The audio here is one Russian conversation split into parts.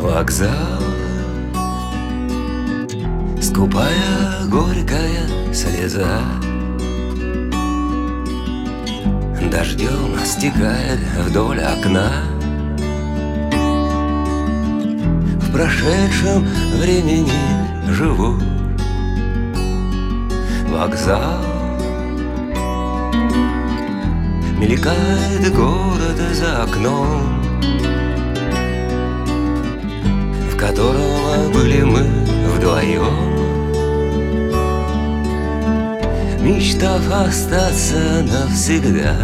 Вокзал, скупая горькая слеза, дождем стекает вдоль окна. В прошедшем времени живу. Вокзал, мелькает город за окном, в котором были мы вдвоем, мечтав остаться навсегда.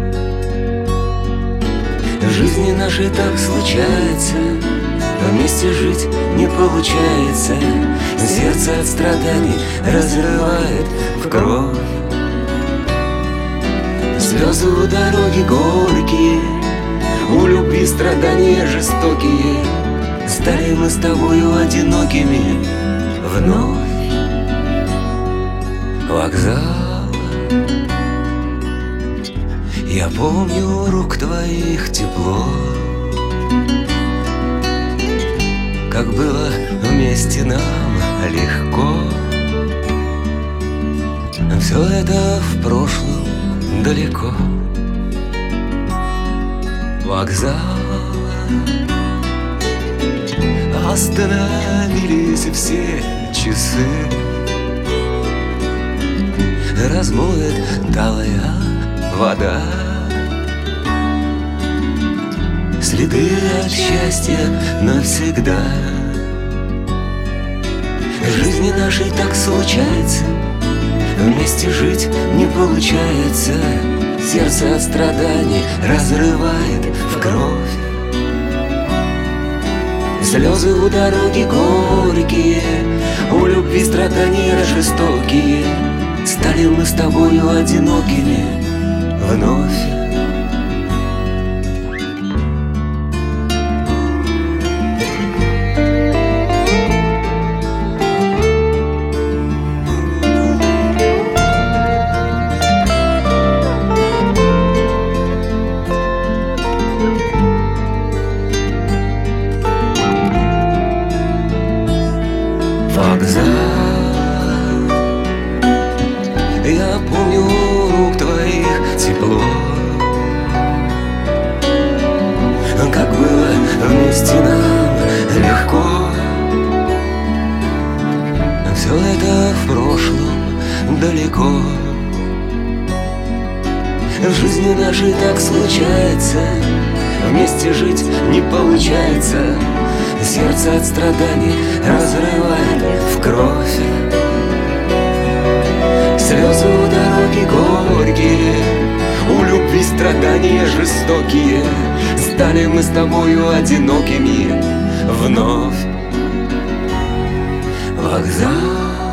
В жизни нашей так случается, вместе жить не получается. Сердце от страданий разрывает в кровь. Слезы у дороги горькие, у любви страдания жестокие. Стали мы с тобою одинокими вновь. Вокзал, я помню рук твоих тепло, как было вместе нам легко. Все это в прошлом далеко. Вокзал, остановились все часы, размоет талая вода следы от счастья навсегда. В жизни нашей так случается, вместе жить не получается. Сердце от страданий разрывает в кровь. Слезы у дороги горькие, у любви страдания жестокие. Стали мы с тобою одинокими вновь. Вокзал, я помню рук твоих тепло, как было вместе нам легко. Все это в прошлом далеко. В жизни нашей так случается, вместе жить не получается. Сердце от страданий разрывает в кровь. Слезы у дороги горькие, у любви страдания жестокие. Стали мы с тобою одинокими вновь. Вокзал,